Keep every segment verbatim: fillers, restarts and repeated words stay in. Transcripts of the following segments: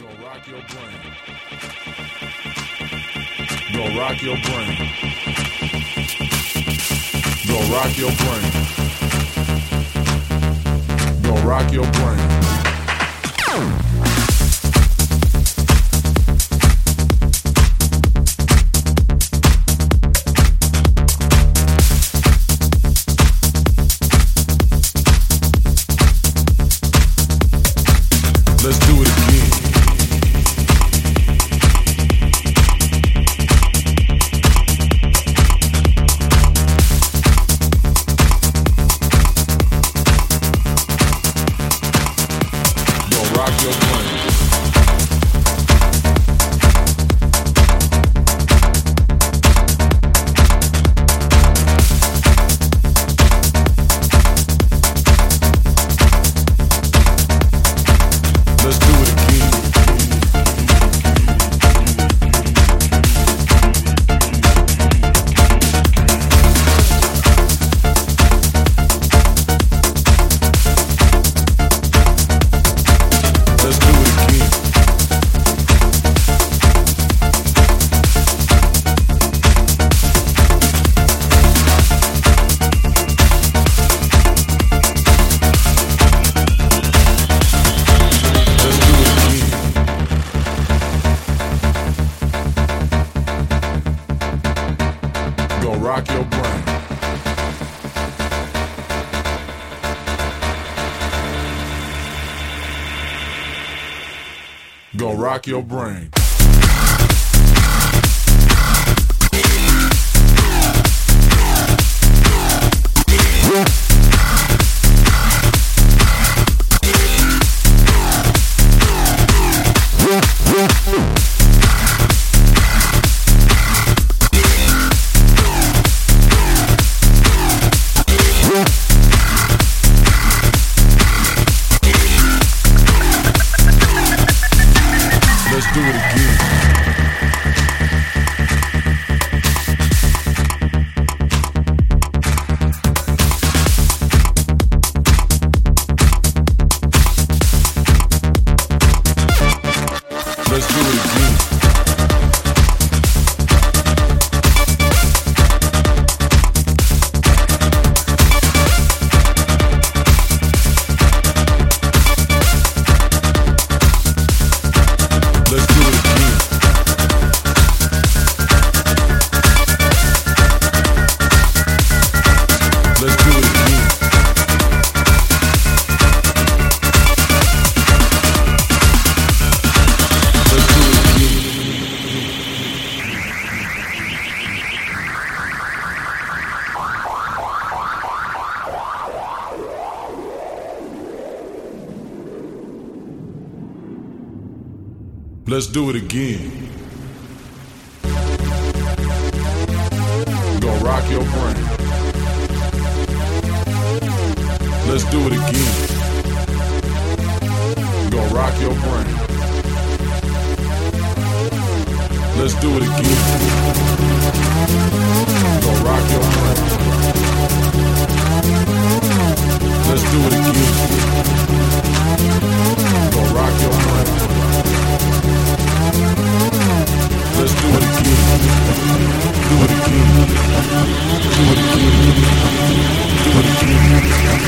rock your brain. Go rock your brain. Go rock your brain. Go rock your brain. Let's do it again. Go rock your brain. Let's do it again. Let's do it again. Let's do it again. Go rock your brain. Go rock your brain. Let's do it again. Let's do it again. Let's do it again. Let's do it again. Let's do it again. Let's do it again. Go rock your brain. Let's do it again. Go rock your brain. Let's do it again. Go rock your brain. Let's do it again. Go rock your brain. Let's do it again. Do it again. Do it again. Do it again.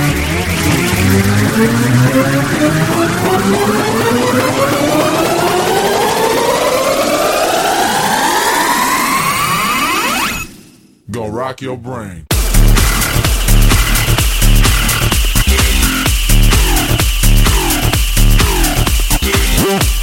Go rock your brain. Yeah.